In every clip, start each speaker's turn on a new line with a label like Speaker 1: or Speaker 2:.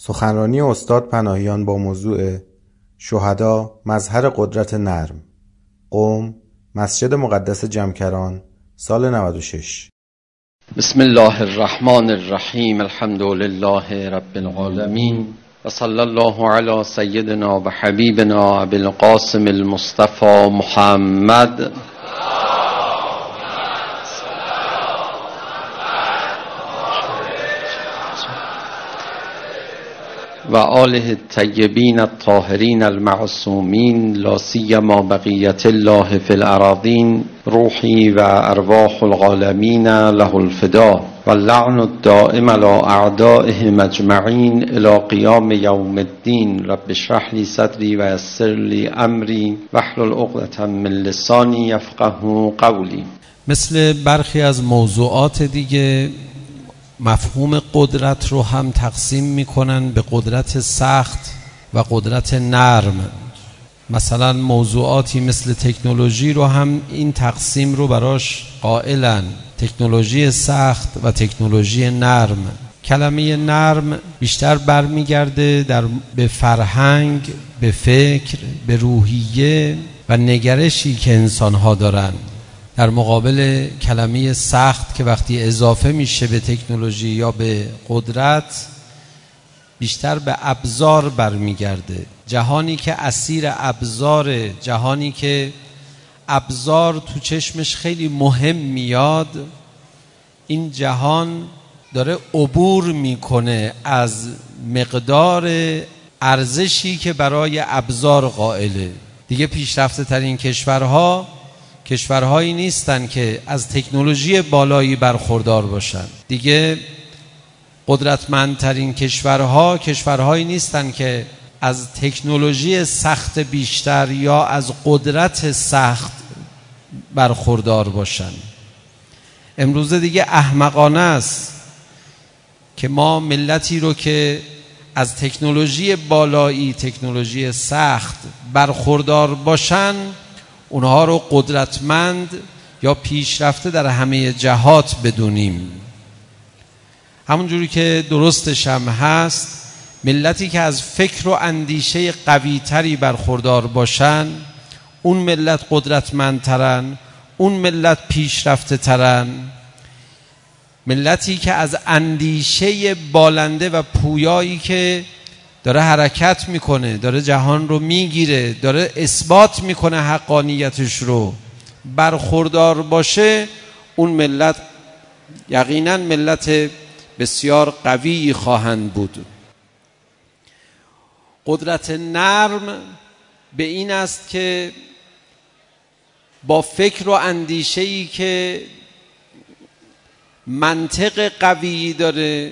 Speaker 1: سخنرانی استاد پناهیان با موضوع شهدا مظهر قدرت نرم، قم، مسجد مقدس جمکران، سال 96.
Speaker 2: بسم الله الرحمن الرحیم. الحمد لله رب العالمین و صلی الله علی سیدنا و حبیبنا ابی القاسم المصطفى محمد و آله الطیبین الطاهرین المعصومین، لا سیما بقیت الله فی الاراضین، روحی و ارواح العالمین له الفدا و اللعن الدائم علی اعدائهم اجمعین الی قیام یوم الدین. رب اشرح لی صدری و یسر لی امری واحلل عقدة من لسانی یفقهوا قولی.
Speaker 3: مثل برخی از موضوعات دیگه مفهوم قدرت رو هم تقسیم میکنن به قدرت سخت و قدرت نرم. مثلا موضوعاتی مثل تکنولوژی رو هم این تقسیم رو براش قائلن: تکنولوژی سخت و تکنولوژی نرم. کلمه نرم بیشتر برمیگرده به فرهنگ، به فکر، به روحیه و نگرشی که انسان‌ها دارن، در مقابل کلمه سخت که وقتی اضافه میشه به تکنولوژی یا به قدرت بیشتر به ابزار برمیگرده. جهانی که اسیر ابزار، جهانی که ابزار تو چشمش خیلی مهم میاد، این جهان داره عبور میکنه از مقدار ارزشی که برای ابزار قائله. دیگه پیشرفته ترین کشورهایی نیستن که از تکنولوژی بالایی برخوردار باشن. دیگه قدرتمندترین کشورهایی نیستن که از تکنولوژی سخت بیشتر یا از قدرت سخت برخوردار باشن. امروزه دیگه احمقانه است که ما ملتی رو که از تکنولوژی بالایی، تکنولوژی سخت برخوردار باشن، اونها رو قدرتمند یا پیشرفته در همه جهات بدونیم. همون جوری که درستش هم هست، ملتی که از فکر و اندیشه قوی تری برخوردار باشن، اون ملت قدرتمندترن، اون ملت پیشرفته ترن. ملتی که از اندیشه بالنده و پویایی که داره حرکت میکنه، داره جهان رو میگیره، داره اثبات میکنه حقانیتش رو، برخوردار باشه، اون ملت یقینا ملت بسیار قوی خواهند بود. قدرت نرم به این است که با فکر و اندیشه‌ای که منطق قوی داره،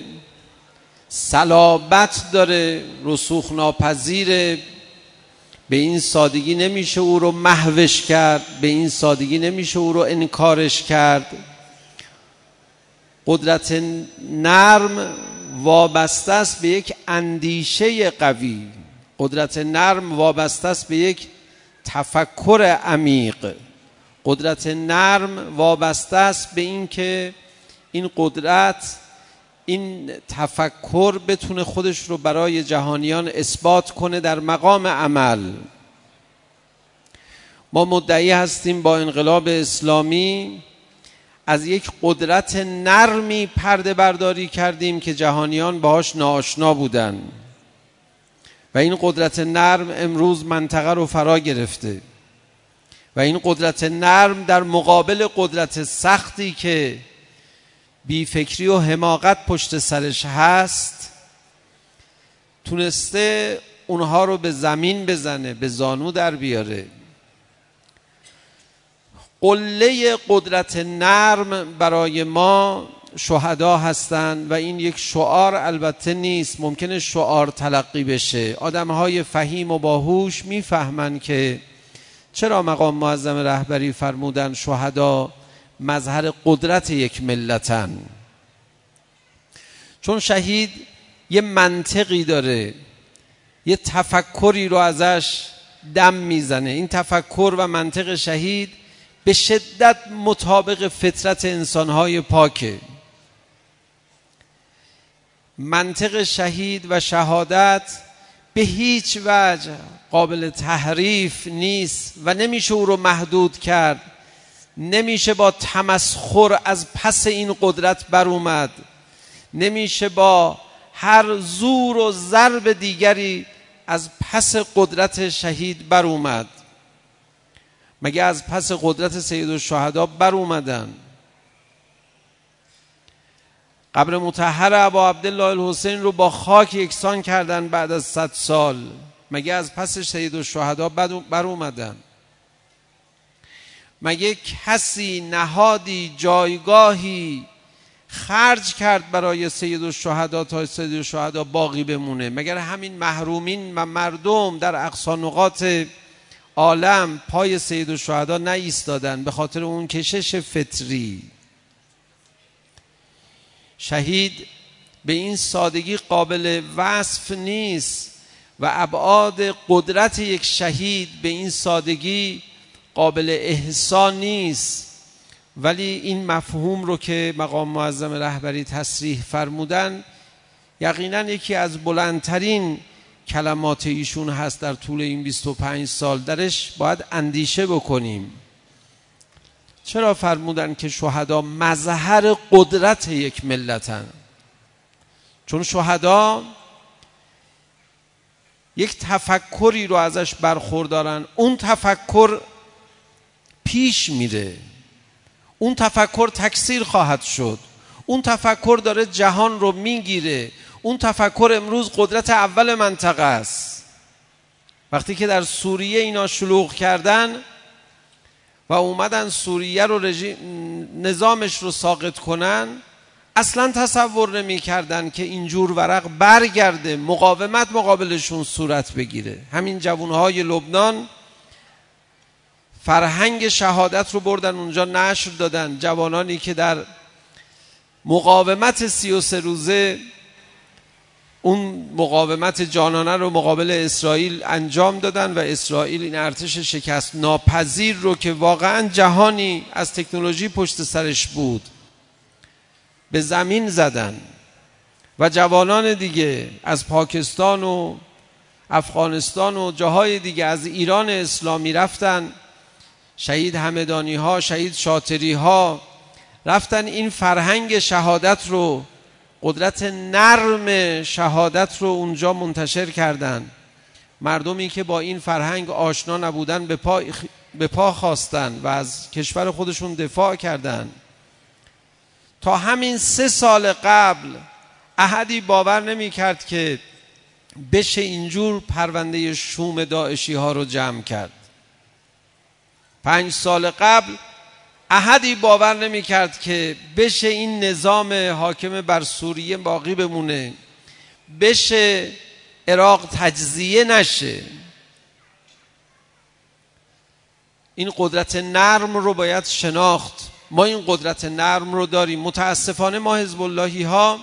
Speaker 3: صلابت داره، رسوخ ناپذیره، به این سادگی نمیشه او رو محوش کرد، به این سادگی نمیشه او رو انکارش کرد. قدرت نرم وابسته است به یک اندیشه قوی، قدرت نرم وابسته است به یک تفکر عمیق، قدرت نرم وابسته است به این که این قدرت، این تفکر بتونه خودش رو برای جهانیان اثبات کنه در مقام عمل. ما مدعی هستیم با انقلاب اسلامی از یک قدرت نرمی پرده برداری کردیم که جهانیان باهاش ناآشنا بودن و این قدرت نرم امروز منطقه رو فرا گرفته و این قدرت نرم در مقابل قدرت سختی که بیفکری و حماقت پشت سرش هست تونسته اونها رو به زمین بزنه، به زانو در بیاره. قله قدرت نرم برای ما شهدا هستند و این یک شعار البته نیست، ممکنه شعار تلقی بشه. آدمهای فهیم و باهوش میفهمن که چرا مقام معظم رهبری فرمودن شهدا مظهر قدرت یک ملتن. چون شهید یه منطقی داره، یه تفکری رو ازش دم میزنه. این تفکر و منطق شهید به شدت مطابق فطرت انسانهای پاکه. منطق شهید و شهادت به هیچ وجه قابل تحریف نیست و نمیشه او رو محدود کرد. نمیشه با تمسخر از پس این قدرت بر اومد. نمیشه با هر زور و ضرب دیگری از پس قدرت شهید بر اومد. مگه از پس قدرت سیدالشهدا بر اومدن؟ قبر مطهر ابا عبدالله الحسین رو با خاک یکسان کردن بعد از 100 سال. مگه از پس سیدالشهدا بر اومدن؟ مگه کسی نهادی جایگاهی خرج کرد برای سیدالشهدا تا سیدالشهدا باقی بمونه؟ مگر همین محرومین و مردم در اقصی نقاط عالم پای سیدالشهدا نایستادن به خاطر اون کشش فطری؟ شهید به این سادگی قابل وصف نیست و ابعاد قدرت یک شهید به این سادگی قابل احصا نیست. ولی این مفهوم رو که مقام معظم رهبری تصریح فرمودن یقینا یکی از بلندترین کلمات ایشون هست در طول این 25 سال. درش باید اندیشه بکنیم. چرا فرمودن که شهدا مظهر قدرت یک ملتن؟ چون شهدا یک تفکری رو ازش برخوردارن، اون تفکر پیش میره، اون تفکر تکثیر خواهد شد، اون تفکر داره جهان رو میگیره، اون تفکر امروز قدرت اول منطقه است. وقتی که در سوریه اینا شلوغ کردن و اومدن سوریه رو نظامش رو ساقط کنن، اصلا تصور نمی کردن که اینجور ورق برگرده مقاومت مقابلشون صورت بگیره. همین جوانهای لبنان فرهنگ شهادت رو بردن اونجا نشر دادن. جوانانی که در مقاومت 33 روزه اون مقاومت جانانه رو مقابل اسرائیل انجام دادن و اسرائیل این ارتش شکست ناپذیر رو که واقعا جهانی از تکنولوژی پشت سرش بود به زمین زدن. و جوانان دیگه از پاکستان و افغانستان و جاهای دیگه از ایران اسلامی رفتن، شهید همدانی ها، شهید شاطری ها رفتن این فرهنگ شهادت رو، قدرت نرم شهادت رو اونجا منتشر کردن. مردمی که با این فرهنگ آشنا نبودن به پا خواستن و از کشور خودشون دفاع کردن. تا همین 3 سال قبل احدی باور نمی کرد که بشه اینجور پرونده شوم داعشی ها رو جمع کرد. 5 سال قبل احدی باور نمی کرد که بشه این نظام حاکم بر سوریه باقی بمونه، بشه عراق تجزیه نشه. این قدرت نرم رو باید شناخت. ما این قدرت نرم رو داریم. متاسفانه ما حزب اللهی ها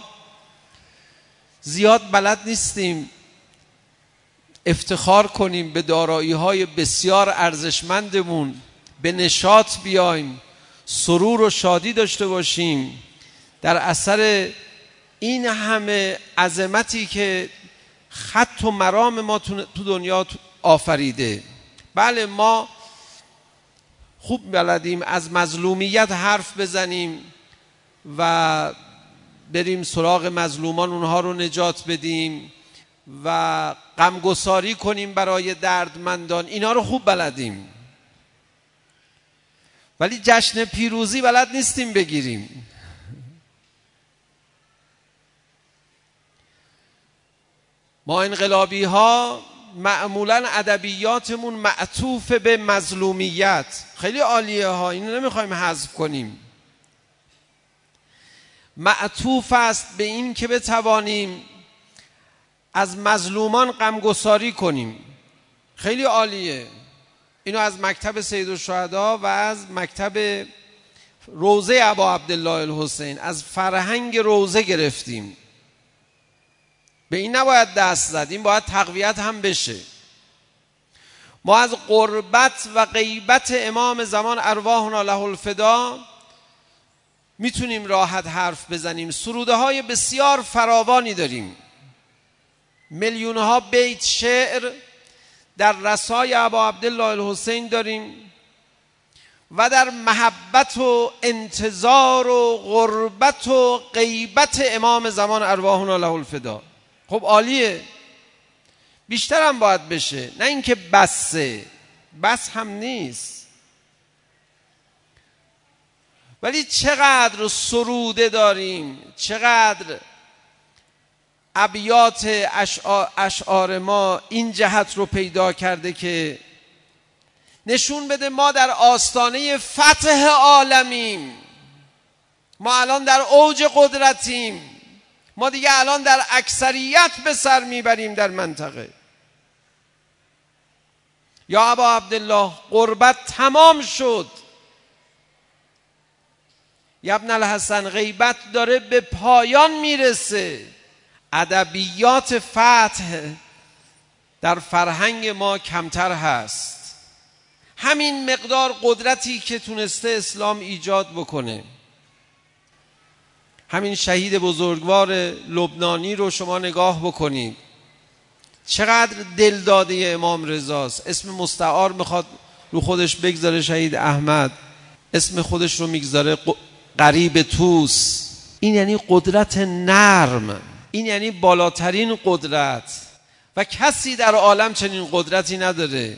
Speaker 3: زیاد بلد نیستیم افتخار کنیم به دارایی های بسیار ارزشمندمون، به نشاط بیایم، سرور و شادی داشته باشیم در اثر این همه عظمتی که خط و مرام ما تو دنیا آفریده. بله ما خوب بلدیم از مظلومیت حرف بزنیم و بریم سراغ مظلومان اونها رو نجات بدیم و غمگساری کنیم برای دردمندان. اینا رو خوب بلدیم، ولی جشن پیروزی بلد نیستیم بگیریم. ما انقلابی ها معمولا ادبیاتمون معطوف به مظلومیت. خیلی عالیه ها، اینو نمیخوایم حذف کنیم. معطوف است به این که بتوانیم از مظلومان غمگساری کنیم. خیلی عالیه. اینو از مکتب سیدالشهدا و از مکتب روضه ابا عبدالله الحسین، از فرهنگ روضه گرفتیم. به این نباید دست زد، این باید تقویت هم بشه. ما از قربت و غیبت امام زمان ارواحنا له الفدا میتونیم راحت حرف بزنیم. سروده های بسیار فراوانی داریم، میلیون ها بیت شعر در رسای ابا عبدالله الحسین داریم و در محبت و انتظار و غربت و غیبت امام زمان ارواحنا له الفدا. خب عالیه، بیشتر هم باید بشه، نه اینکه بسه، بس هم نیست. ولی چقدر سروده داریم، چقدر ابیات اشعار ما این جهت رو پیدا کرده که نشون بده ما در آستانه فتح عالمیم، ما الان در اوج قدرتیم، ما دیگه الان در اکثریت به سر میبریم در منطقه. یا ابا عبدالله غربت تمام شد، یا ابن الحسن غیبت داره به پایان میرسه، ادبیات فتح در فرهنگ ما کمتر هست. همین مقدار قدرتی که تونسته اسلام ایجاد بکنه. همین شهید بزرگوار لبنانی رو شما نگاه بکنید، چقدر دلداده امام رضاست. اسم مستعار میخواد رو خودش بگذاره شهید احمد، اسم خودش رو میگذاره قریب توس. این یعنی قدرت نرم، این یعنی بالاترین قدرت و کسی در عالم چنین قدرتی نداره.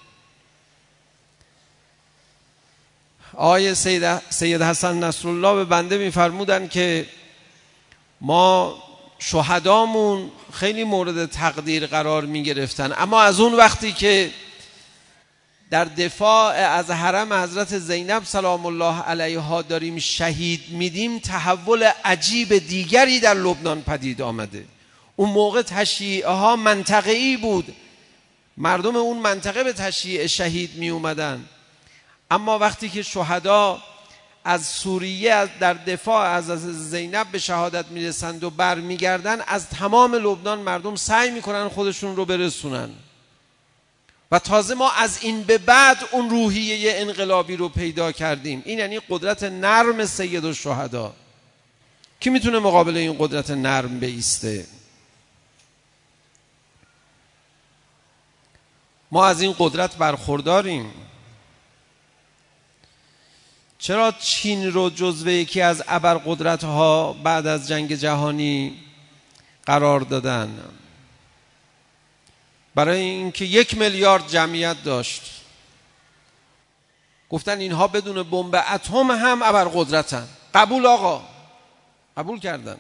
Speaker 3: آقای سید حسن نصرالله به بنده میفرمودن که ما شهدامون خیلی مورد تقدیر قرار میگرفتن، اما از اون وقتی که در دفاع از حرم حضرت زینب سلام الله علیها داریم شهید میدیم، تحول عجیب دیگری در لبنان پدید آمده. اون موقع تشییع ها منطقه‌ای بود، مردم اون منطقه به تشییع شهید می اومدن، اما وقتی که شهدا از سوریه در دفاع از زینب به شهادت میرسند و برمیگردن، از تمام لبنان مردم سعی میکنن خودشون رو برسونن. و تازه ما از این به بعد اون روحیه انقلابی رو پیدا کردیم. این یعنی قدرت نرم سید الشهدا. کی میتونه مقابل این قدرت نرم بایسته؟ ما از این قدرت برخورداریم. چرا چین رو جزو یکی از ابرقدرت‌ها بعد از جنگ جهانی قرار دادن؟ برای اینکه 1 میلیارد جمعیت داشت. گفتن اینها بدون بمب اتم هم ابرقدرتن. قبول آقا، قبول کردن.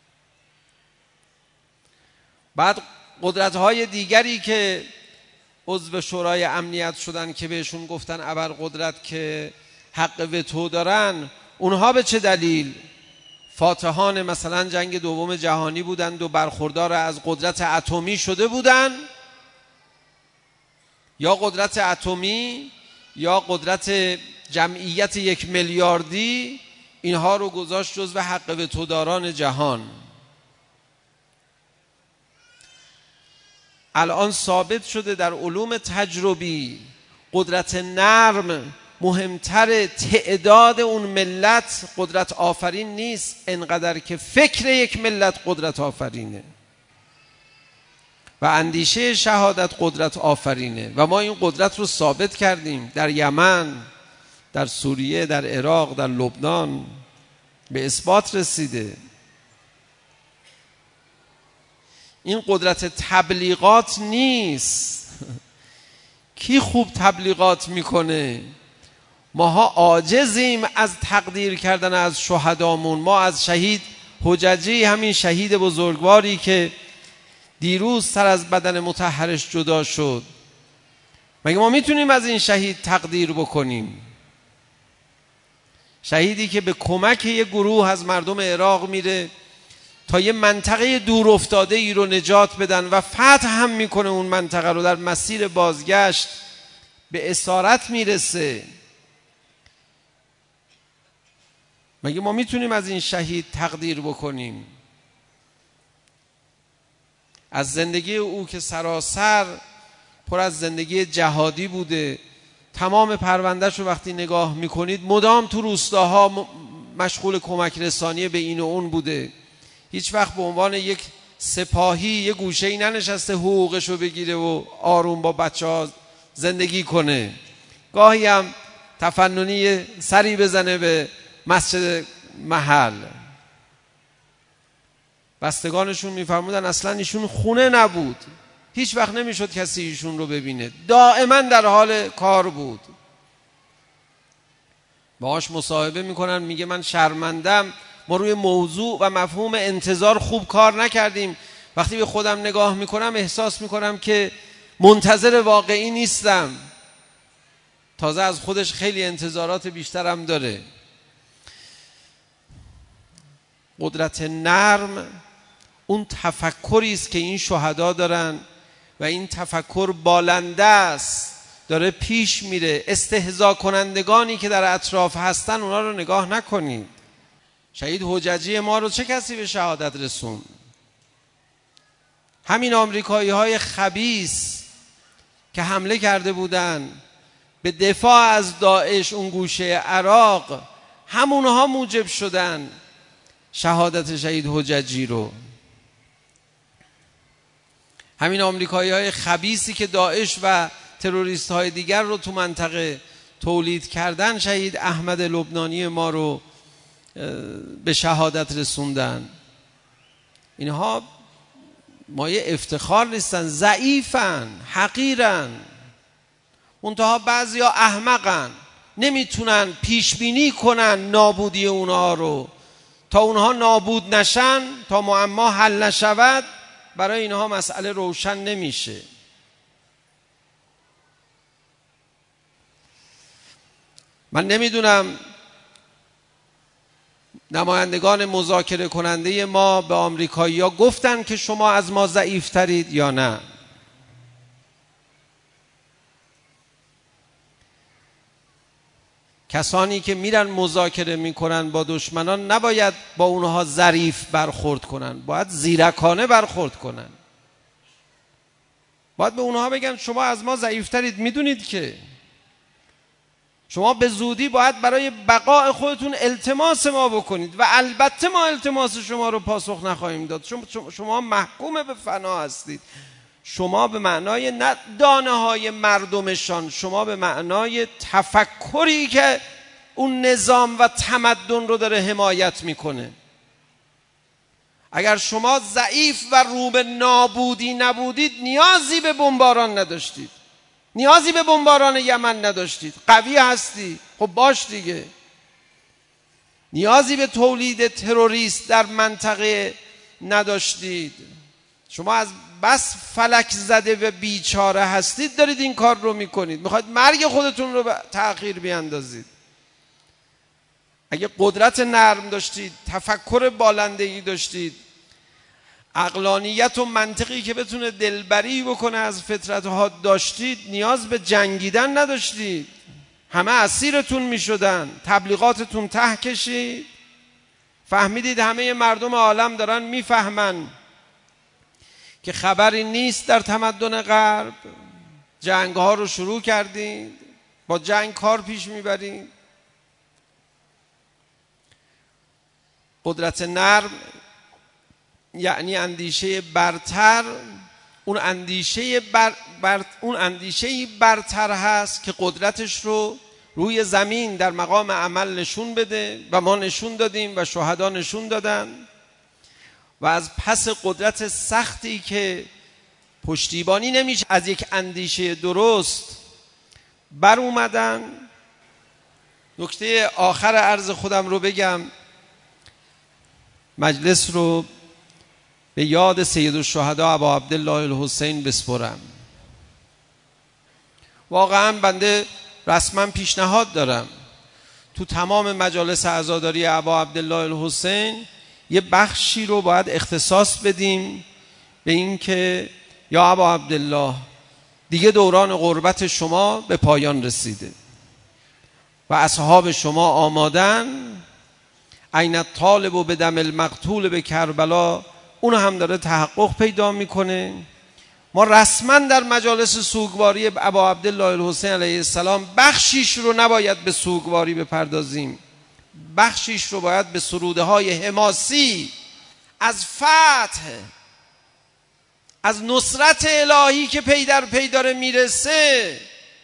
Speaker 3: بعد قدرت‌های دیگری که عضو شورای امنیت شدن که بهشون گفتن ابرقدرت که حق وتو دارن، اونها به چه دلیل؟ فاتحان مثلا جنگ دوم جهانی بودند و برخوردار از قدرت اتمی شده بودند، یا قدرت اتمی یا قدرت جمعیت 1 میلیاردی، اینها رو گذاشت جزو حق وتوداران جهان. الان ثابت شده در علوم تجربی قدرت نرم مهمتر تعداد اون ملت قدرت آفرین نیست، انقدر که فکر یک ملت قدرت آفرینه و اندیشه شهادت قدرت آفرینه. و ما این قدرت رو ثابت کردیم در یمن، در سوریه، در عراق، در لبنان، به اثبات رسیده. این قدرت تبلیغات نیست. کی خوب تبلیغات میکنه؟ ماها عاجزیم از تقدیر کردن از شهدامون. ما از شهید حججی، همین شهید بزرگواری که دیروز سر از بدن مطهرش جدا شد، مگه ما میتونیم از این شهید تقدیر بکنیم؟ شهیدی که به کمک یه گروه از مردم عراق میره تا یه منطقه دور افتاده ای رو نجات بدن و فتح هم میکنه اون منطقه رو، در مسیر بازگشت به اسارت میرسه. مگه ما میتونیم از این شهید تقدیر بکنیم؟ از زندگی او که سراسر پر از زندگی جهادی بوده، تمام پروندهش رو وقتی نگاه میکنید مدام تو روستاها مشغول کمک رسانی به این و اون بوده، هیچ وقت به عنوان یک سپاهی یه گوشه‌ای ننشسته حقوقشو بگیره و آروم با بچه‌ها زندگی کنه. گاهی هم تفننی سری بزنه به مسجد محل. بستگانشون میفرمودن اصلا ایشون خونه نبود، هیچ وقت نمیشد کسی ایشون رو ببینه، دائما در حال کار بود. باهاش مصاحبه میکنن، میگه من شرمندم، ما روی موضوع و مفهوم انتظار خوب کار نکردیم. وقتی به خودم نگاه میکنم احساس میکنم که منتظر واقعی نیستم. تازه از خودش خیلی انتظارات بیشترم داره. قدرت نرم اون تفکری است که این شهدا دارن و این تفکر بالنده است، داره پیش میره. استهزا کنندگانی که در اطراف هستن اونا رو نگاه نکنید. شهید حججی ما رو چه کسی به شهادت رسون؟ همین آمریکایی های خبیث که حمله کرده بودن به دفاع از داعش اون گوشه عراق، همونها موجب شدن شهادت شهید حججی رو. همین آمریکایی های خبیثی که داعش و تروریست های دیگر رو تو منطقه تولید کردن، شهید احمد لبنانی ما رو به شهادت رسوندن. اینها مایه افتخار نیستن، ضعیفن، حقیرن. منتها بعضیا احمقن، نمیتونن پیش بینی کنن نابودی اونها رو. تا اونها نابود نشن، تا معما حل نشود، برای اینها مسئله روشن نمیشه. من نمیدونم نمایندگان مذاکره کننده ما به آمریکایی‌ها گفتن که شما از ما ضعیف ترید یا نه. کسانی که میرن مذاکره میکنن با دشمنان نباید با اونها ظریف برخورد کنن، باید زیرکانه برخورد کنن. باید به اونها بگن شما از ما ضعیفترید، میدونید که شما به زودی باید برای بقای خودتون التماس ما بکنید و البته ما التماس شما رو پاسخ نخواهیم داد. شما محکوم به فنا هستید. شما به معنای نه دانه های مردمشان، شما به معنای تفکری که اون نظام و تمدن رو داره حمایت میکنه. اگر شما ضعیف و رو به نابودی نبودید، نیازی به بمباران نداشتید، نیازی به بمباران یمن نداشتید. قوی هستی، خب باش دیگه. نیازی به تولید تروریست در منطقه نداشتید. شما از بس فلک زده و بیچاره هستید دارید این کار رو میکنید. میخواید مرگ خودتون رو به تأخیر بیاندازید. اگه قدرت نرم داشتید، تفکر بالنده‌ای داشتید، عقلانیت و منطقی که بتونه دلبری بکنه از فطرت‌ها داشتید، نیاز به جنگیدن نداشتید. همه اسیرتون میشدن، تبلیغاتتون ته کشید. فهمیدید همه مردم عالم دارن میفهمن که خبری نیست در تمدن غرب. جنگ ها رو شروع کردید، با جنگ کار پیش میبرید. قدرت نرم یعنی اندیشه برتر. اون اندیشه برتر هست که قدرتش رو روی زمین در مقام عمل نشون بده و ما نشون دادیم و شهدا نشون دادن. و از پس قدرت سختی که پشتیبانی نمیشه از یک اندیشه درست بر اومدن. نکته آخر عرض خودم رو بگم، مجلس رو به یاد سید الشهدا ابا عبدالله الحسین بسپرم. واقعا بنده رسما پیشنهاد دارم تو تمام مجالس عزاداری ابا عبدالله الحسین یه بخشی رو باید اختصاص بدیم به این که یا ابا عبدالله، دیگه دوران غربت شما به پایان رسیده و اصحاب شما آمادن. عین طالب و به دم المقتول به کربلا، اون هم داره تحقق پیدا میکنه. ما رسما در مجالس سوگواری ابا عبدالله الحسین علیه السلام بخشیش رو نباید به سوگواری بپردازیم، بخشیش رو باید به سروده های حماسی از فتح، از نصرت الهی که پی در پی داره میرسه،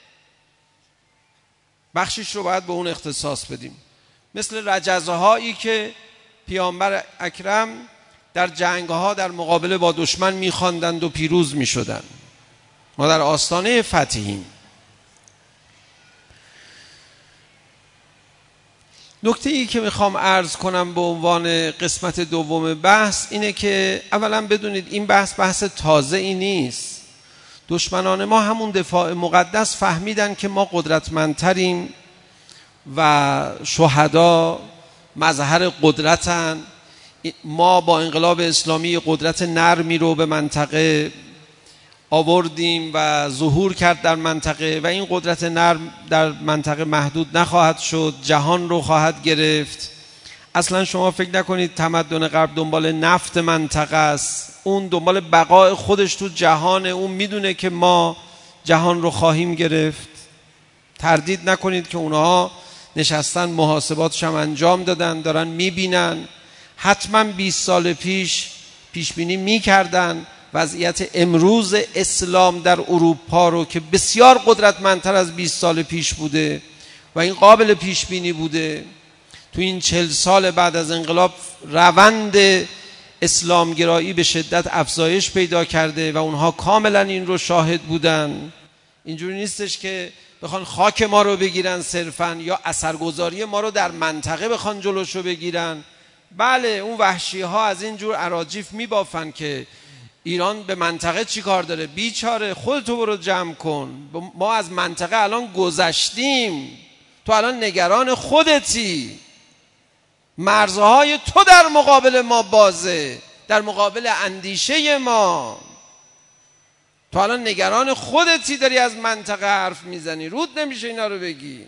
Speaker 3: بخشیش رو باید به اون اختصاص بدیم. مثل رجزه هایی که پیامبر اکرم در جنگ ها در مقابله با دشمن میخواندند و پیروز میشدند. ما در آستانه فتحیم. نکته ای که میخوام عرض کنم به عنوان قسمت دوم بحث اینه که اولا بدونید این بحث تازه ای نیست. دشمنان ما همون دفاع مقدس فهمیدن که ما قدرتمندتریم و شهدا مظهر قدرتن. ما با انقلاب اسلامی قدرت نرمی رو به منطقه آوردیم و ظهور کرد در منطقه و این قدرت نرم در منطقه محدود نخواهد شد، جهان رو خواهد گرفت. اصلا شما فکر نکنید تمدن غرب دنبال نفت منطقه است، اون دنبال بقای خودش تو جهانه. اون میدونه که ما جهان رو خواهیم گرفت. تردید نکنید که اونها نشستن محاسباتش هم انجام دادن، دارن میبینن. حتما 20 سال پیش بینی میکردن وضعیت امروز اسلام در اروپا رو که بسیار قدرتمندتر از 20 سال پیش بوده و این قابل پیش بینی بوده. تو این 40 سال بعد از انقلاب روند اسلامگرایی به شدت افزایش پیدا کرده و اونها کاملا این رو شاهد بودن. اینجوری نیستش که بخوان خاک ما رو بگیرن صرفا یا اثرگذاری ما رو در منطقه بخوان جلوشو بگیرن. بله اون وحشی ها از این جور اراجیف میبافن که ایران به منطقه چی کار داره. بیچاره خودتو برو جمع کن، ما از منطقه الان گذشتیم، تو الان نگران خودتی، مرزهای تو در مقابل ما بازه، در مقابل اندیشه ما. تو الان نگران خودتی، داری از منطقه حرف میزنی، رود نمیشه اینا رو بگی.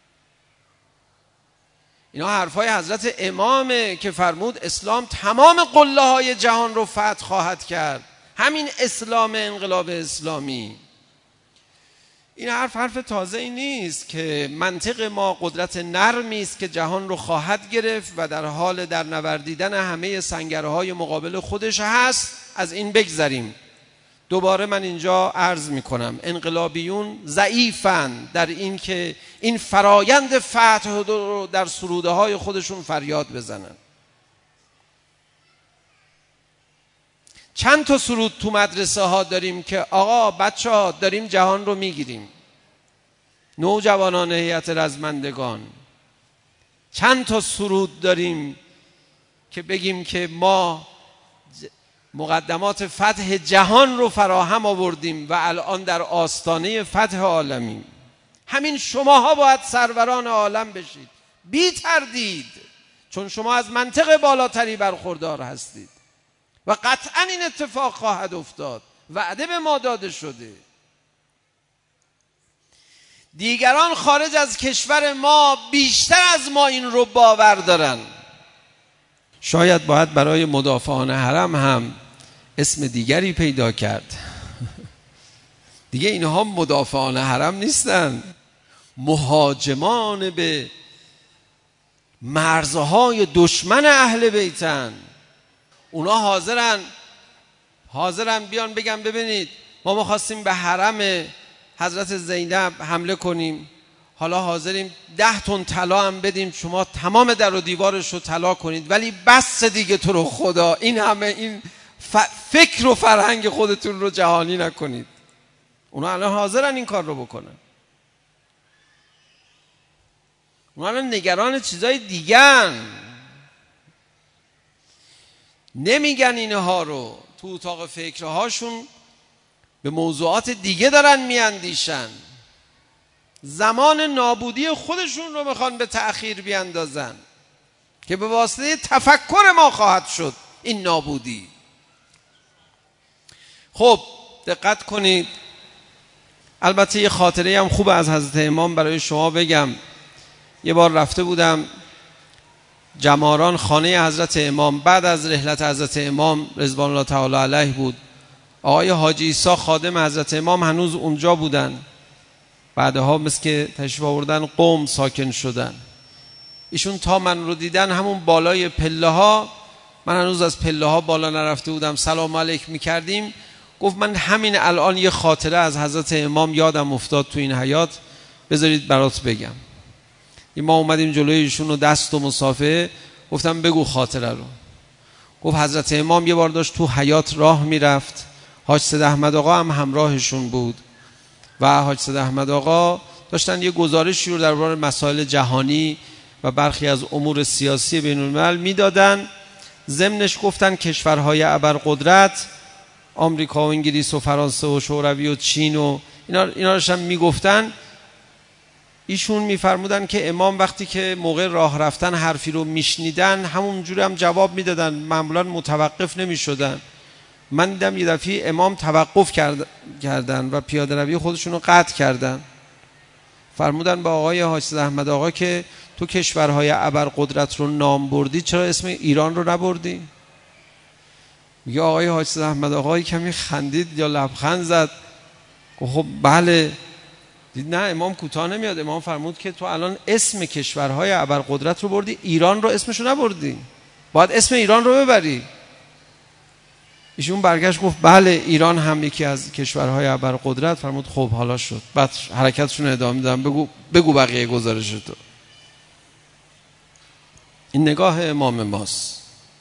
Speaker 3: اینا حرفای حضرت امامه که فرمود اسلام تمام قله های جهان رو فتح خواهد کرد. همین اسلام انقلاب اسلامی. این حرف تازه ای نیست که منطق ما قدرت نرمی است که جهان رو خواهد گرفت و در حال در نوردیدن همه سنگرهای مقابل خودش هست. از این بگذریم. دوباره من اینجا عرض میکنم انقلابیون ضعیفن در این که این فرایند فتح رو در سروده های خودشون فریاد بزنن. چند تا سرود تو مدرسه ها داریم که آقا بچه ها داریم جهان رو میگیریم. نوجوانان هیئت رزمندگان، چند تا سرود داریم که بگیم که ما مقدمات فتح جهان رو فراهم آوردیم و الان در آستانه فتح عالمیم. همین شماها باید سروران عالم بشید بی تردید، چون شما از منطق بالاتری برخوردار هستید و قطعا این اتفاق خواهد افتاد، وعده به ما داده شده. دیگران خارج از کشور ما بیشتر از ما این رو باور دارن. شاید باید برای مدافعان حرم هم اسم دیگری پیدا کرد. دیگه اینها مدافعان حرم نیستن، مهاجمان به مرزهای دشمن اهل بیتن. اونا حاضرن بیان بگن ببینید ما می‌خواستیم به حرم حضرت زینب حمله کنیم، حالا حاضریم 10 تن طلا هم بدیم شما تمام در و دیوارش رو طلا کنید، ولی بس دیگه تو رو خدا این همه این فکر و فرهنگ خودتون رو جهانی نکنید. اونا الان حاضرن این کار رو بکنن. اونا الان نگران چیزای دیگن، نمیگن اینها رو. تو اتاق فکرهاشون به موضوعات دیگه دارن میاندیشن. زمان نابودی خودشون رو میخوان به تأخیر بیاندازن که به واسطه تفکر ما خواهد شد این نابودی. خب دقت کنید. البته یه خاطره هم خوب از حضرت امام برای شما بگم. یه بار رفته بودم جماران خانه حضرت امام، بعد از رحلت حضرت امام رضوان الله تعالی علیه بود. آقای حاجی عیسی خادم حضرت امام هنوز اونجا بودن، بعدها مثل که تشریف آوردن قم ساکن شدن. ایشون تا من رو دیدن همون بالای پله ها، من هنوز از پله ها بالا نرفته بودم، سلام علیک میکردیم. گفت من همین الان یه خاطره از حضرت امام یادم افتاد تو این حیات، بذارید برات بگم. ما اومدیم جلوی ایشون و دست و مصافحه، گفتم بگو خاطره رو. گفت حضرت امام یه بار داشت تو حیات راه میرفت، حاج سید احمد آقا هم همراهشون بود و حاج سید احمد آقا داشتن یه گزارشی رو درباره مسائل جهانی و برخی از امور سیاسی بین الملل میدادن. ضمنش گفتن کشورهای ابرقدرت، آمریکا و انگلیس و فرانسه و شوروی و چین و اینا روشن میگفتن. ایشون میفرمودن که امام وقتی که موقع راه رفتن حرفی رو میشنیدن همونجوری هم جواب میدادن، معمولا متوقف نمیشدن. من دیدم یه دفعه امام توقف کردن و پیاده روی خودشون رو قطع کردن. فرمودن با آقای حاج سید احمد آقا که تو کشورهای ابرقدرت رو نام بردی، چرا اسم ایران رو نبردی؟ میگه آقای حاج سید احمد آقا کمی خندید یا لبخند زد. خب بله. دید نه امام کوتاه نمیاد. امام فرمود که تو الان اسم کشورهای ابرقدرت رو بردی، ایران رو اسمشو نبردی، باید اسم ایران رو ببری. ایشون برگشت گفت بله ایران هم یکی از کشورهای ابرقدرت. فرمود خب حالا شد. بعد حرکتشون ادامه دادن، بگو بقیه گزارش تو. این نگاه امام ماست.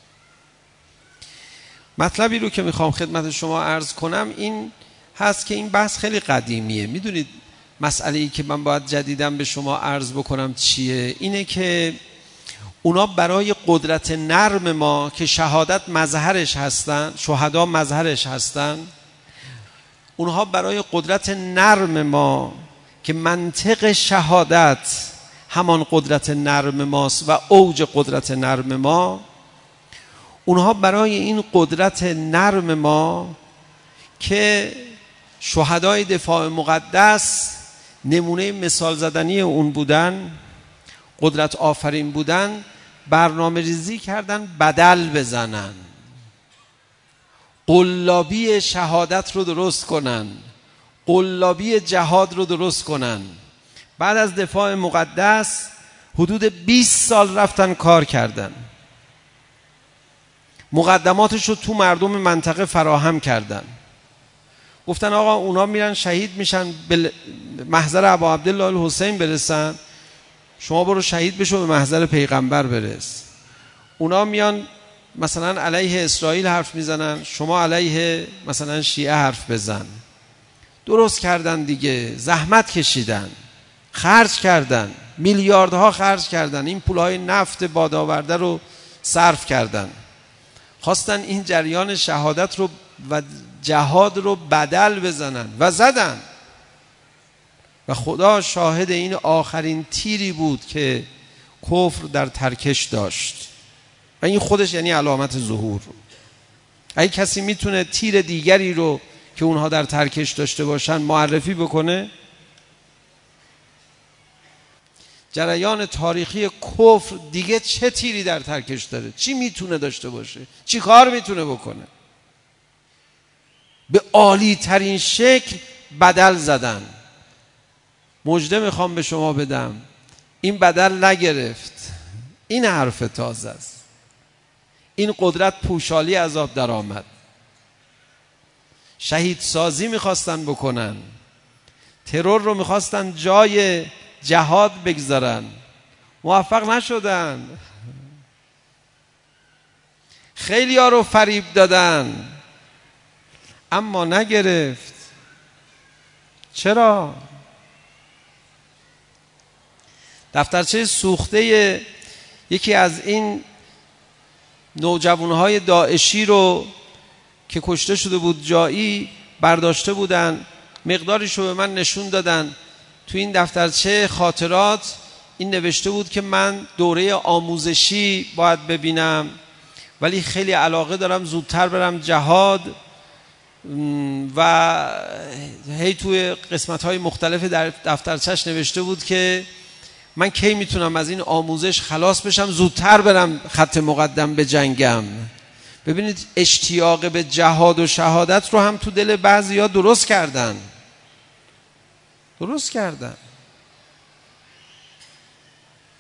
Speaker 3: مطلبی رو که میخوام خدمت شما عرض کنم این هست که این بحث خیلی قدیمیه. میدونید مسئله‌ای که من باید جدیداً به شما عرض بکنم چیه؟ اینه که اونا برای قدرت نرم ما که شهادت مظهرش هستن، شهدا مظهرش هستن، اونها برای قدرت نرم ما که منطق شهادت همان قدرت نرم ماست و اوج قدرت نرم ما، اونها برای این قدرت نرم ما که شهدای دفاع مقدس نمونه مثال زدنی اون بودن، قدرت آفرین بودن، برنامه ریزی کردن بدل بزنن، قلابی شهادت رو درست کنن، قلابی جهاد رو درست کنن. بعد از دفاع مقدس حدود 20 سال رفتن کار کردن، مقدماتش رو تو مردم منطقه فراهم کردن. گفتن آقا اونا میرن شهید میشن، به محضر ابا عبدالله الحسین برسن، شما برو شهید بشو به محضر پیغمبر برس. اونا میان مثلا علیه اسرائیل حرف میزنن، شما علیه مثلا شیعه حرف بزن. درست کردن دیگه، زحمت کشیدن، خرج کردن، میلیاردها خرج کردن، این پولهای نفت بادآورده رو صرف کردن، خواستن این جریان شهادت رو و جهاد رو بدل بزنن و زدن. و خدا شاهد این آخرین تیری بود که کفر در ترکش داشت و این خودش یعنی علامت ظهور. اگه کسی میتونه تیر دیگری رو که اونها در ترکش داشته باشن معرفی بکنه، جریان تاریخی کفر دیگه چه تیری در ترکش داره؟ چی میتونه داشته باشه؟ چی کار میتونه بکنه؟ به عالی ترین شکل بدل زدن. مژده میخوام به شما بدم، این بدل نگرفت. این حرف تازه است. این قدرت پوشالی عذاب در آمد. شهید سازی میخواستن بکنن، ترور رو میخواستن جای جهاد بگذارن، موفق نشدن. خیلی ها رو فریب دادن اما نگرفت. چرا؟ دفترچه سوخته یکی از این نوجوانهای داعشی رو که کشته شده بود جایی برداشته بودن، مقداریشو به من نشون دادن. تو این دفترچه خاطرات این نوشته بود که من دوره آموزشی باید ببینم ولی خیلی علاقه دارم زودتر برم جهاد و هی توی قسمت‌های مختلف در دفترچه‌اش نوشته بود که من کی میتونم از این آموزش خلاص بشم زودتر برم خط مقدم به جنگم. ببینید اشتیاق به جهاد و شهادت رو هم تو دل بعضیا درست کردن.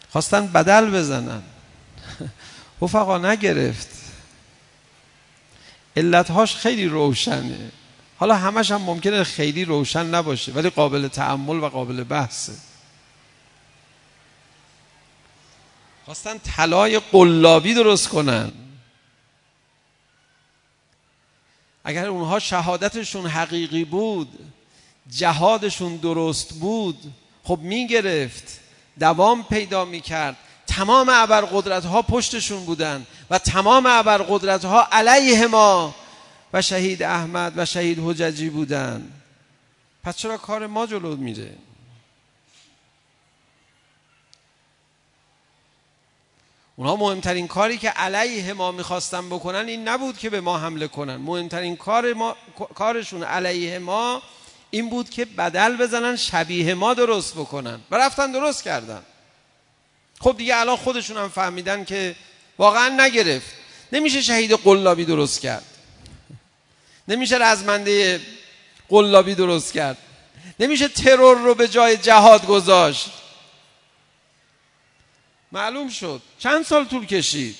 Speaker 3: خواستن بدل بزنن، رفقا نگرفت. علتهاش خیلی روشنه، حالا همش هم ممکنه خیلی روشن نباشه ولی قابل تأمل و قابل بحثه. خواستن طلای قلابی درست کنن. اگر اونها شهادتشون حقیقی بود، جهادشون درست بود، خب میگرفت، دوام پیدا میکرد. تمام ابرقدرت‌ها پشتشون بودن و تمام ابرقدرت‌ها علیه ما و شهید احمد و شهید حججی بودن. پس چرا کار ما جلو میره؟ اونها مهمترین کاری که علیه ما میخواستن بکنن این نبود که به ما حمله کنن. مهمترین کارشون علیه ما این بود که بدل بزنن، شبیه ما درست بکنن و رفتن درست کردن. خب دیگه الان خودشون هم فهمیدن که واقعا نگرفت. نمیشه شهید قلابی درست کرد، نمیشه رزمنده قلابی درست کرد، نمیشه ترور رو به جای جهاد گذاشت. معلوم شد. چند سال طول کشید؟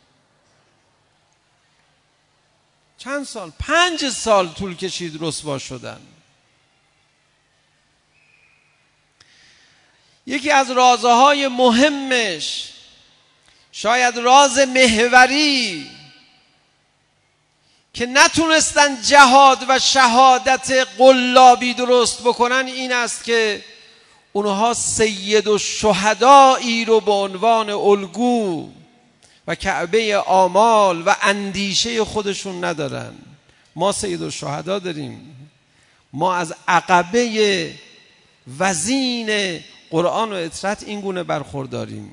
Speaker 3: چند سال؟ 5 سال طول کشید رسوا شدن. یکی از رازهای مهمش، شاید راز محوری که نتونستن جهاد و شهادت قلابی درست بکنن این است که اونها سید الشهدایی رو به عنوان الگو و کعبه آمال و اندیشه خودشون ندارن. ما سید الشهدا داریم. ما از عقبه وزین قرآن و اطرت این گونه برخورداریم.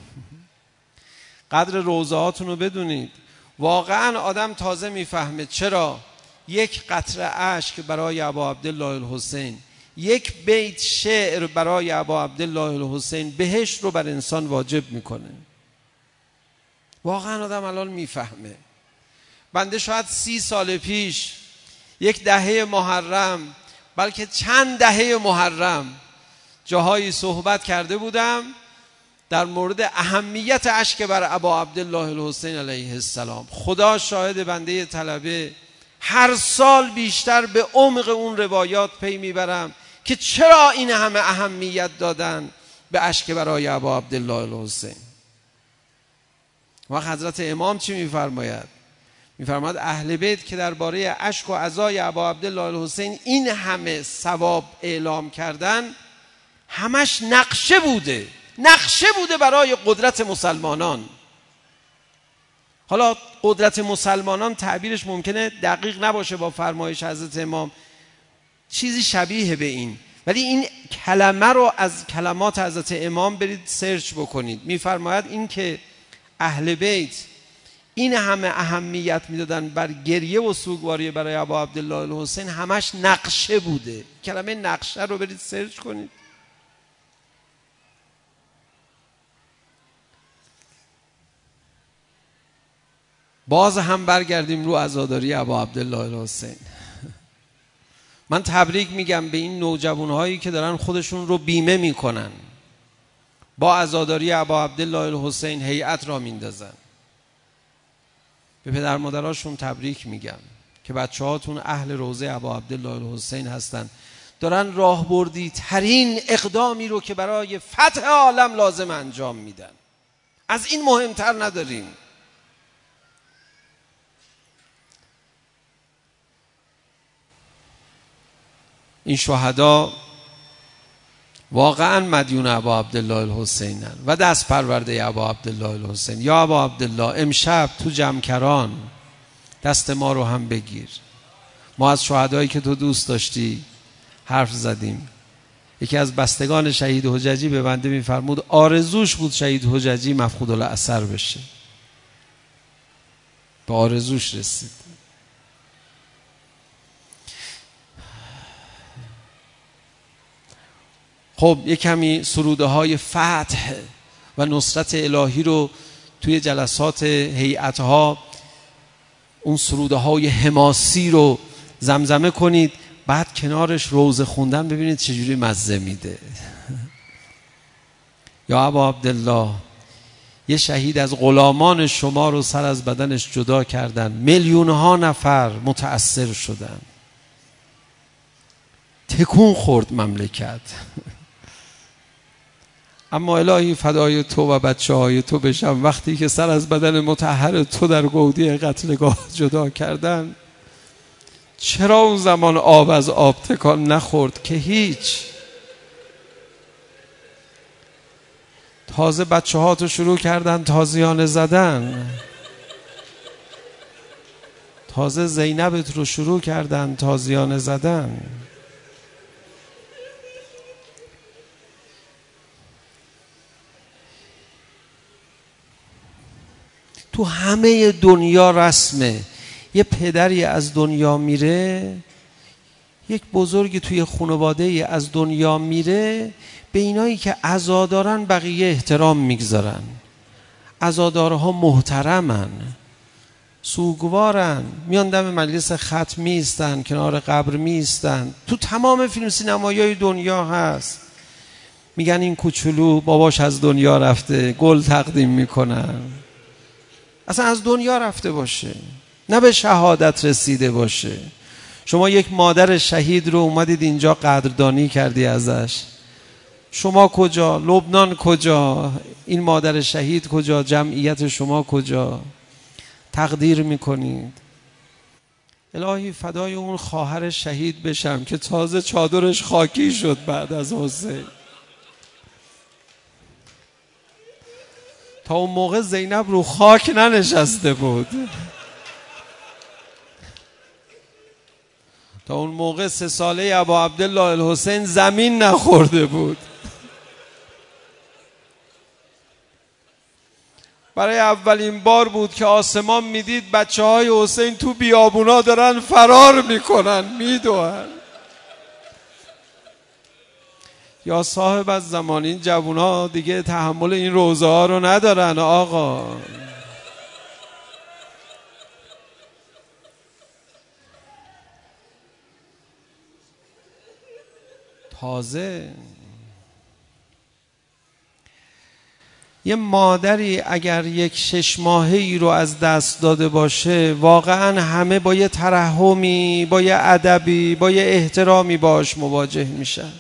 Speaker 3: قدر روضهاتون رو بدونید. واقعا آدم تازه میفهمه چرا یک قطره اشک برای ابا عبدالله الحسین، یک بیت شعر برای ابا عبدالله الحسین بهشت رو بر انسان واجب میکنه. واقعا آدم الان میفهمه. بنده شاید 30 سال پیش، یک دهه محرم، بلکه چند دهه محرم جاهایی صحبت کرده بودم در مورد اهمیت اشک بر ابا عبدالله الحسین علیه السلام. خدا شاهد، بنده طلبه هر سال بیشتر به عمق اون روایات پی میبرم که چرا این همه اهمیت دادن به اشک برای ابا عبدالله الحسین. و حضرت امام چی میفرماید؟ میفرماید اهل بیت که درباره اشک و عزای ابا عبدالله الحسین این همه ثواب اعلام کردن، همش نقشه بوده برای قدرت مسلمانان. حالا قدرت مسلمانان تعبیرش ممکنه دقیق نباشه با فرمایش حضرت امام، چیزی شبیه به این، ولی این کلمه رو از کلمات حضرت امام برید سرچ بکنید. میفرماید این که اهل بیت این همه اهمیت میدادن بر گریه و سوگواری برای ابا عبدالله الحسین، همش نقشه بوده. کلمه نقشه رو برید سرچ کنید. باز هم برگردیم رو عزاداری ابا عبدالله الحسین. من تبریک میگم به این نوجوانهایی که دارن خودشون رو بیمه میکنن، با عزاداری ابا عبدالله الحسین هیئت را میندازن. به پدر مادراشون تبریک میگم که بچه هاتون اهل روضه ابا عبدالله الحسین هستن، دارن راهبردی ترین اقدامی رو که برای فتح عالم لازم انجام میدن. از این مهمتر نداریم. این شهدا واقعا مدیون ابا عبدالله الحسینن و دست پرورده ابا عبدالله الحسین. یا ابا عبدالله، امشب تو جمکران دست ما رو هم بگیر. ما از شهدایی که تو دوست داشتی حرف زدیم. یکی از بستگان شهید حججی به بنده میفرمود آرزوش بود شهید حججی مفقود الاثر بشه. به آرزوش رسید. خب یک کمی سروده های فتح و نصرت الهی رو توی جلسات هیئت‌ها، اون سروده های حماسی رو زمزمه کنید، بعد کنارش روضه خوندن ببینید چجوری مزه میده. یا ابا عبدالله یه شهید از غلامان شما رو سر از بدنش جدا کردن، میلیون‌ها نفر متأثر شدن، تکون خورد مملکت. اما الهی فدای تو و بچه های تو بشم، وقتی که سر از بدن مطهر تو در گودی قتلگاه جدا کردن، چرا اون زمان آب از آب تکان نخورد که هیچ؟ تازه بچه ها تو شروع کردن تازیانه زدن، تازه زینبت رو شروع کردن تازیانه زدن. تو همه دنیا رسمه، یه پدری از دنیا میره، یک بزرگی توی خانواده از دنیا میره، به اینایی که عزادارن بقیه احترام میگذارن. عزادارها محترمن، سوگوارن، میان دم مجلس ختم میستن، کنار قبر میستن. تو تمام فیلم سینمایی دنیا هست. میگن این کوچولو باباش از دنیا رفته، گل تقدیم میکنن. اصلا از دنیا رفته باشه، نه به شهادت رسیده باشه. شما یک مادر شهید رو اومدید اینجا قدردانی کردی ازش. شما کجا؟ لبنان کجا؟ این مادر شهید کجا؟ جمعیت شما کجا؟ تقدیر میکنید. الهی فدای اون خواهر شهید بشم که تازه چادرش خاکی شد بعد از حسین. تا اون موقع زینب رو خاک ننشسته بود. تا اون موقع 3 ساله ابا عبدالله الحسین زمین نخورده بود. برای اولین بار بود که آسمان میدید بچه های حسین تو بیابونا دارن فرار میکنن، میدوئن. یا صاحب از زمان، این جوونا دیگه تحمل این روزه ها رو ندارن آقا. تازه یه مادری اگر یک 6 ماهه‌ای رو از دست داده باشه، واقعا همه با یه ترحمی، با یه ادبی، با یه احترامی باش مواجه میشن.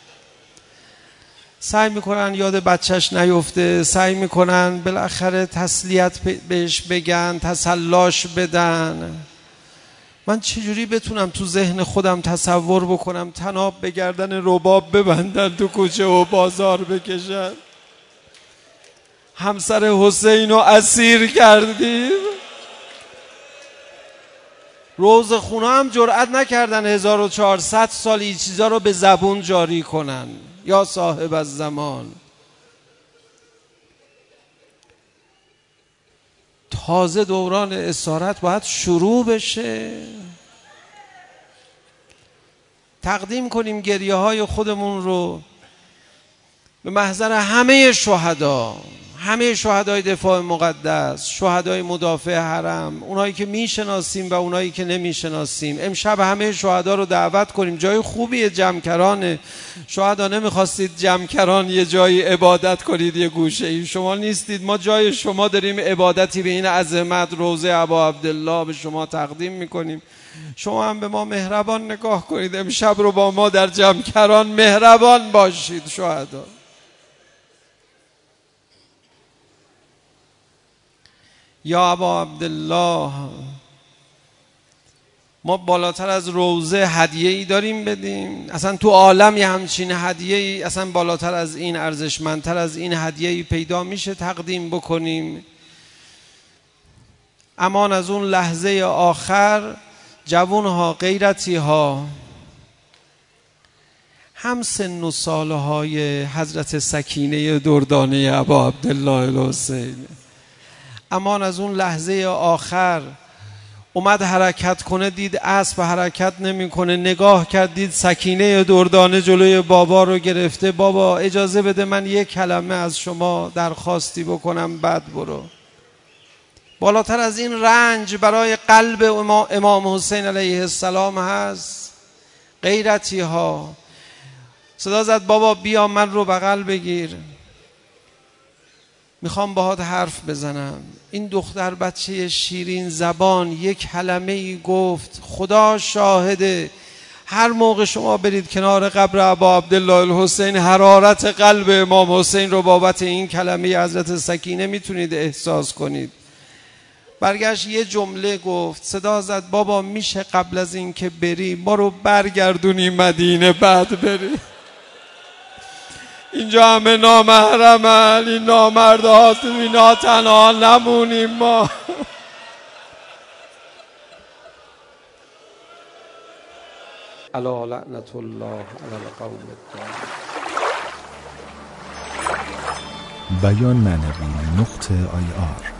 Speaker 3: سعی میکنن یاد بچهش نیفته، سعی میکنن بالاخره تسلیت بهش بگن، تسلاش بدن. من چجوری بتونم تو ذهن خودم تصور بکنم طناب به گردن رباب ببندن، تو کوچه و بازار بکشن؟ همسر حسین رو اسیر کردیم. روزخونه هم جرئت نکردن 1400 سال این چیزا رو به زبون جاری کنن. یا صاحب از زمان، تازه دوران اسارت باید شروع بشه. تقدیم کنیم گریه های خودمون رو به محضر همه شهدا، همه شهدای دفاع مقدس، شهدای مدافع حرم، اونایی که میشناسیم و اونایی که نمیشناسیم. امشب همه شهدا رو دعوت کنیم. جای خوبیه جمکرانه. شهدا نمیخواستید جمکران یه جایی عبادت کنید، یه گوشه ای شما نیستید. ما جای شما داریم عبادتی به این عظمت روضه ابا عبدالله به شما تقدیم میکنیم. شما هم به ما مهربان نگاه کنید. امشب رو با ما در جمکران مهربان باشید شهدا. یا ابا عبدالله، ما بالاتر از روضه هدیه‌ای داریم بدیم؟ اصلا تو عالم یه همچین هدیه‌ای اصلا بالاتر از این، ارزشمندتر از این هدیه‌ای پیدا میشه تقدیم بکنیم؟ امان از اون لحظه آخر جوانها، غیرتی ها، هم سن و ساله های حضرت سکینه دردانه ابا عبدالله الحسین. امان از اون لحظه آخر اومد حرکت کنه، دید اسب حرکت نمیکنه، نگاه کرد دید سکینه دردانه جلوی بابا رو گرفته. بابا اجازه بده من یک کلمه از شما درخواستی بکنم بعد برو. بالاتر از این رنج برای قلب امام حسین علیه السلام هست؟ غیرتی ها صدا زد بابا بیا من رو بغل بگیر. میخوام باهات حرف بزنم. این دختر بچه شیرین زبان یک کلمه ای گفت، خدا شاهده هر موقع شما برید کنار قبر ابا عبدالله الحسین حرارت قلب امام حسین رو بابت این کلمه حضرت سکینه میتونید احساس کنید. برگشت یه جمله گفت، صدا زد بابا میشه قبل از این که بری ما رو برگردونی مدینه بعد بری؟ اینجا همه نامحرمن، این نامردها تو اینا تنها نمونیم ما.
Speaker 2: الا لعنت الله علی القوم الظالمین.
Speaker 4: بیان معنوی .ir